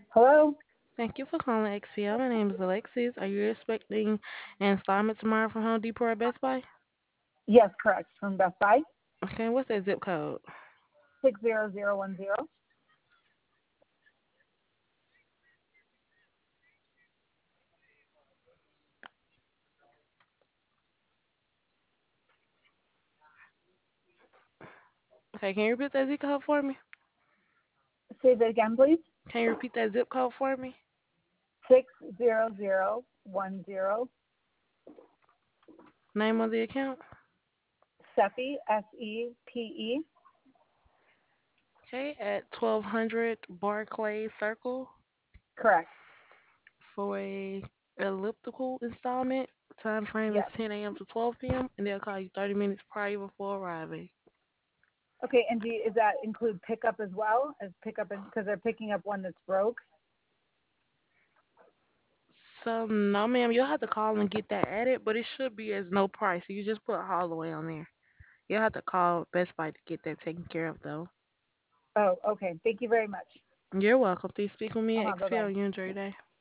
Hello? Thank you for calling XPL. My name is Alexis. Are you expecting an installment tomorrow from Home Depot or Best Buy? Yes, correct. From Best Buy, Okay, what's that zip code? 60010. Okay, can you repeat that zip code for me? Say that again, please. Can you repeat that zip code for me? 60010. Name of the account? Sepe, Sepe. Okay, at 1200 Barclay Circle Correct. for a elliptical installment. Time frame is Yes. 10 a.m. to 12 p.m. and they'll call you 30 minutes prior before arriving. Okay, and does that include pickup as well? As pickup, because they're picking up one that's broke? So no, ma'am, you'll have to call and get that added, but it should be as no price. You just put Holloway on there. You'll have to call Best Buy to get that taken care of, though. Oh, okay. Thank you very much. You're welcome. Please speak with me at Bye bye. XPL. You enjoy your day.